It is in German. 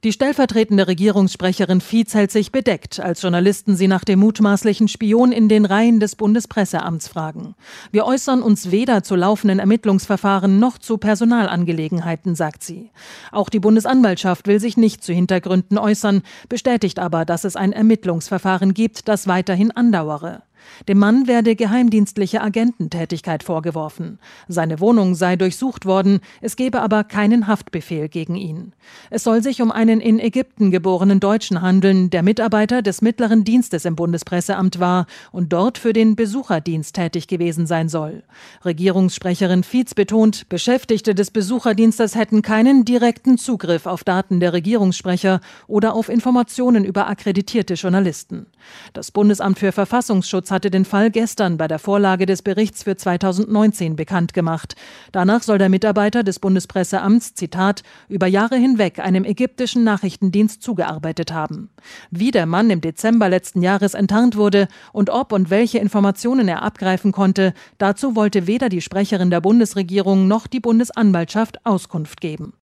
Die stellvertretende Regierungssprecherin Fietz hält sich bedeckt, als Journalisten sie nach dem mutmaßlichen Spion in den Reihen des Bundespresseamts fragen. Wir äußern uns weder zu laufenden Ermittlungsverfahren noch zu Personalangelegenheiten, sagt sie. Auch die Bundesanwaltschaft will sich nicht zu Hintergründen äußern, bestätigt aber, dass es ein Ermittlungsverfahren gibt, das weiterhin andauere. Dem Mann werde geheimdienstliche Agententätigkeit vorgeworfen. Seine Wohnung sei durchsucht worden, es gebe aber keinen Haftbefehl gegen ihn. Es soll sich um einen in Ägypten geborenen Deutschen handeln, der Mitarbeiter des Mittleren Dienstes im Bundespresseamt war und dort für den Besucherdienst tätig gewesen sein soll. Regierungssprecherin Fietz betont, Beschäftigte des Besucherdienstes hätten keinen direkten Zugriff auf Daten der Regierungssprecher oder auf Informationen über akkreditierte Journalisten. Das Bundesamt für Verfassungsschutz hatte den Fall gestern bei der Vorlage des Berichts für 2019 bekannt gemacht. Danach soll der Mitarbeiter des Bundespresseamts, Zitat, über Jahre hinweg einem ägyptischen Nachrichtendienst zugearbeitet haben. Wie der Mann im Dezember letzten Jahres enttarnt wurde und ob und welche Informationen er abgreifen konnte, dazu wollte weder die Sprecherin der Bundesregierung noch die Bundesanwaltschaft Auskunft geben.